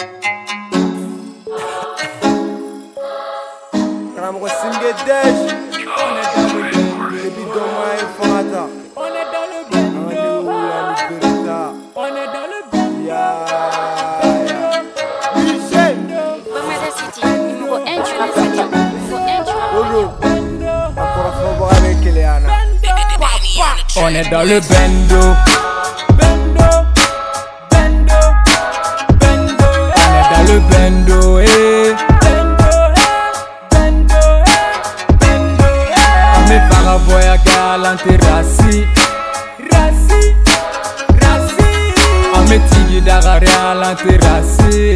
Karamoko Singedesh. On est dans le bendo. Les bidons et Fata. On est dans le bendo. On est dans le bendo. Michel. Bamada City, numéro 1 du résident. Encore un fois avec Eliana. On est dans le bendo. On est dans le bendo, eh. Ame paraboya galante rasi. Ame tigi dagare alante rasi.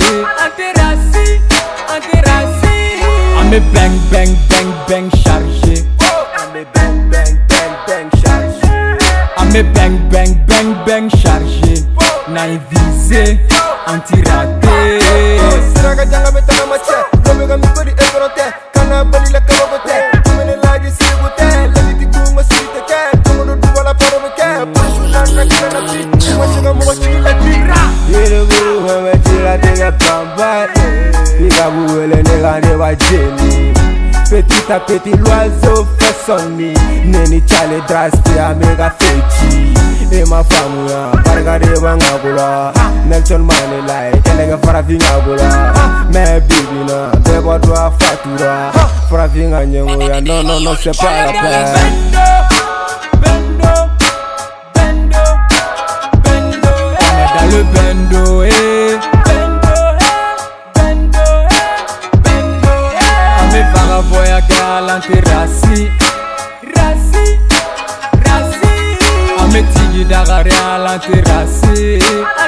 Ame bang bang bang bang chargé. Ame bang bang bang bang chargé. Ame bang bang bang bang chargé. Naï visé, anti-raté. Siraga janga betana mache. Lomega mikori ekorante. Kana bali la kabote. Tumene lagi sirigute. Lagi tikuma sirite. Tumono duwala parobeke. Pasuna na kila ti. Mwachanga mwachi la tira. Yere guru wewe tira tega pamba. Biga buwele nega neba jeli. Petit à petit l'oiseau fait son nid. Neni chale drasti a mega fechi. E ma famu ya bargade bangagula. Nelson Mandela kelega farafinga gula. Me bibi na debo doa fatura. Farafinga nyengo ya non c'est pas la peine. On est dans le bendo, eh. Ame paraboya galante rasi. Ame tigi dagare alante rasi.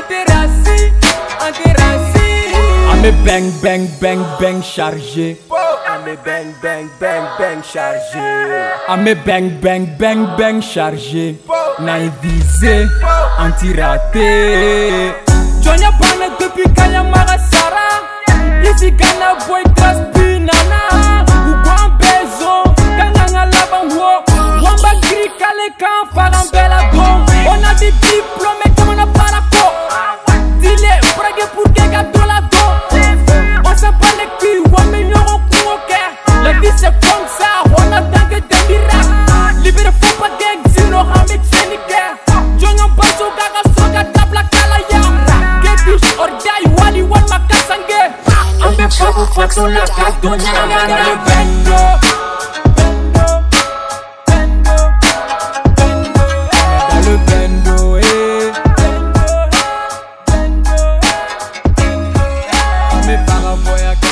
Ame bang bang bang bang chargé. Ame bang bang bang bang chargé. Ame bang bang bang bang chargé. Naï visé, anti-raté. Jonia bana depuis Kaya Marasara. Ici Ghana boy traspi nana. Ou bezo, Kanganga labango. Wamba gri kale kan faran bela bon. On a des diplômes et comme on a pas la peau. Dile, brague pour que gâteau la dos. On s'en bat les culs, on améliore au coup au cœur. La vie c'est comme ça, on attend que des miracles. Libéré faut pas d'exil, on a mis Séniker. Jonga baso gaga soga tabla kalaya. Gedish orday wali wan makasange. Ambe fabu flaxo la kadonya. Le bendo. Le bendo, eh. Ame paraboya